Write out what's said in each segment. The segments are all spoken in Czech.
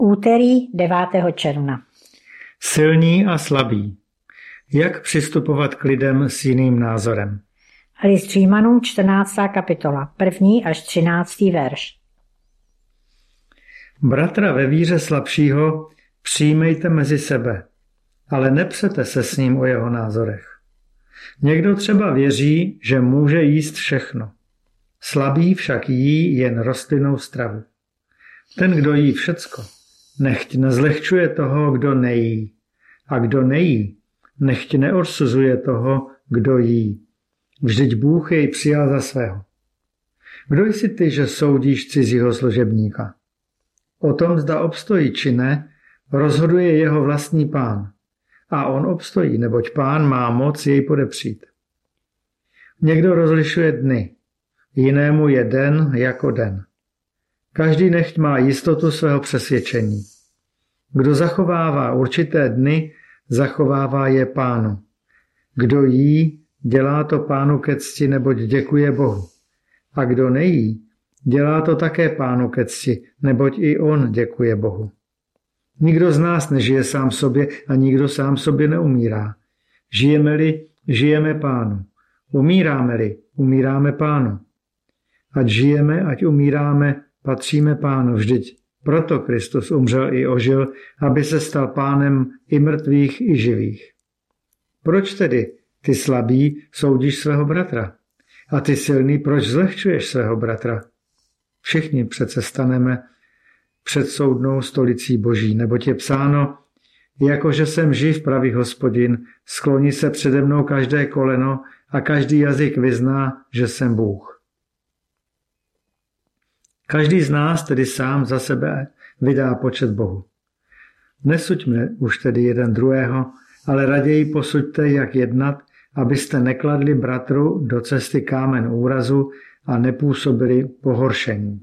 Úterý 9. června. Silní a slabí. Jak přistupovat k lidem s jiným názorem? List Římanům 14. kapitola, 1. až 13. verš. Bratra ve víře slabšího přijmejte mezi sebe, ale nepřete se s ním o jeho názorech. Někdo třeba věří, že může jíst všechno. Slabý však jí jen rostlinnou stravu. Ten, kdo jí všecko, nechť nezlehčuje toho, kdo nejí. A kdo nejí, nechť neodsuzuje toho, kdo jí. Vždyť Bůh jej přijal za svého. Kdo jsi ty, že soudíš cizího služebníka? O tom, zda obstojí či ne, rozhoduje jeho vlastní pán. A on obstojí, neboť pán má moc jej podepřít. Někdo rozlišuje dny, jinému je den jako den. Každý nechť má jistotu svého přesvědčení. Kdo zachovává určité dny, zachovává je pánu. Kdo jí, dělá to pánu ke cti, neboť děkuje Bohu. A kdo nejí, dělá to také pánu ke cti, neboť i on děkuje Bohu. Nikdo z nás nežije sám sobě a nikdo sám sobě neumírá. Žijeme-li, žijeme pánu. Umíráme-li, umíráme pánu. Ať žijeme, ať umíráme, patříme pánu. Vždyť proto Kristus umřel i ožil, aby se stal pánem i mrtvých, i živých. Proč tedy ty slabý soudíš svého bratra? A ty silný, proč zlehčuješ svého bratra? Všichni přece staneme před soudnou stolicí Boží, neboť je psáno, jakože jsem živ, pravý Hospodin, skloní se přede mnou každé koleno a každý jazyk vyzná, že jsem Bůh. Každý z nás tedy sám za sebe vydá počet Bohu. Nesuďme už tedy jeden druhého, ale raději posuďte, jak jednat, abyste nekladli bratru do cesty kámen úrazu a nepůsobili pohoršení.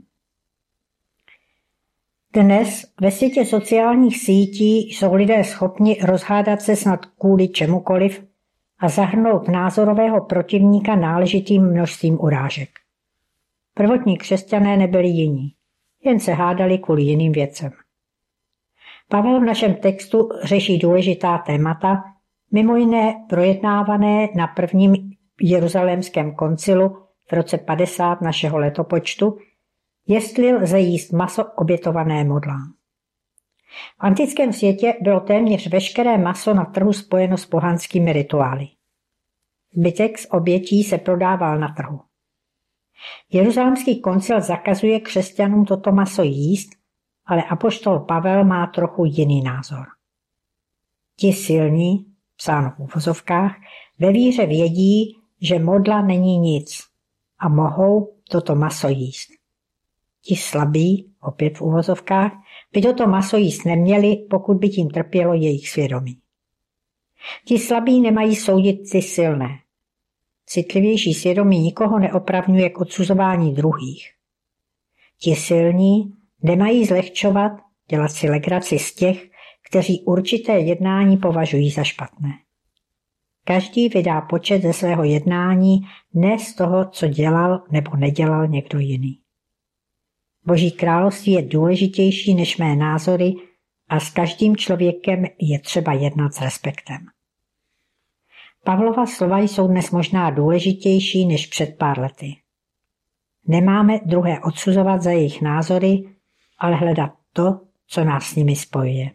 Dnes ve světě sociálních sítí jsou lidé schopni rozhádat se snad kvůli čemukoliv a zahrnout názorového protivníka náležitým množstvím urážek. Prvotní křesťané nebyli jiní, jen se hádali kvůli jiným věcem. Pavel v našem textu řeší důležitá témata, mimo jiné projednávané na prvním jeruzalémském koncilu v roce 50 našeho letopočtu, jestli lze jíst maso obětované modlám. V antickém světě bylo téměř veškeré maso na trhu spojeno s pohanskými rituály. Zbytek z obětí se prodával na trhu. Jeruzalémský koncil zakazuje křesťanům toto maso jíst, ale apoštol Pavel má trochu jiný názor. Ti silní, psáno v uvozovkách, ve víře vědí, že modla není nic a mohou toto maso jíst. Ti slabí, opět v uvozovkách, by toto maso jíst neměli, pokud by tím trpělo jejich svědomí. Ti slabí nemají soudit ty silné. Citlivější svědomí nikoho neopravňuje k odsuzování druhých. Ti silní nemají zlehčovat, dělat si legraci z těch, kteří určité jednání považují za špatné. Každý vydá počet ze svého jednání, ne z toho, co dělal nebo nedělal někdo jiný. Boží království je důležitější než mé názory a s každým člověkem je třeba jednat s respektem. Pavlova slova jsou dnes možná důležitější než před pár lety. Nemáme druhé odsuzovat za jejich názory, ale hledat to, co nás s nimi spojuje.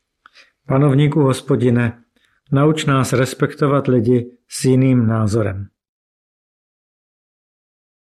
Panovníku Hospodine, nauč nás respektovat lidi s jiným názorem.